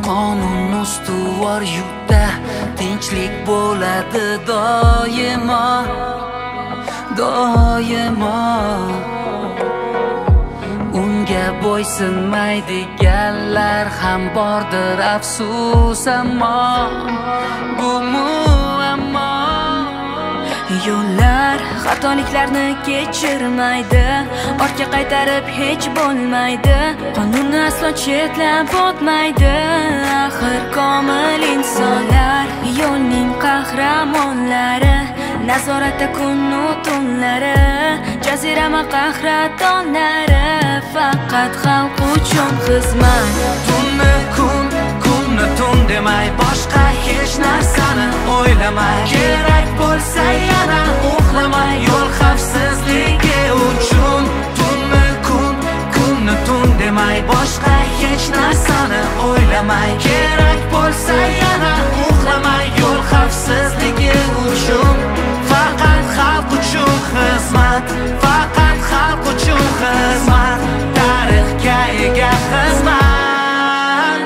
qonun ustuvor yurtda tinchlik bo'ladi doimo, doimo. Unga bo'ysunmaydiganlar ham bordir afsus, ammo bu muammo. Yo'llar xatoliklarni kechirmaydi, ortga qaytarib hech bo'lmaydi. Qonunni aslo chetlab o'tmaydi. Axir komil insonlar yo'lning qahramonlari, nazoratda kun-u tunlari, jazirama qahratonlari. Faqat xalq uchun xizmat. Tunni kun, kunni tun demay, boshqa hech narsani o'ylamay, kerak bo'lsa yana uxlamay, yo'l xavfsizligi uchun. Tunni kun, kunni tun demay, boshqa hech narsani o'ylamay, kerak bo'lsa yana uxlamay, yo'l xavfsizligi uchun. Faqat xalq uchun xizmat, faqat xalq uchun xizmat, tarixga ega xizmat.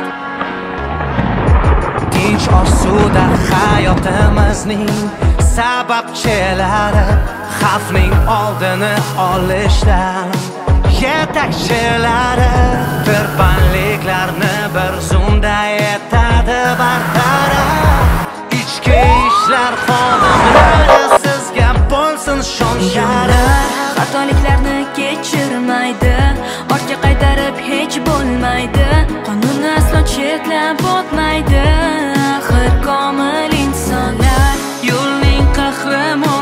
Tinch osuda hayotimizning sababchilari, xavfning oldini olishdan yetakchilari, tirbandliklarni bir zumda etadi bartaraf. Ichki ishlar xodimlari sizga bo'lsin shon-sharaf. Xatoliklarni kechirmaydi, ortga qaytarib hech bo'lmaydi. Qonunni aslo chetlab o'tmaydi. Axir komil insonlar yo'lning qahramon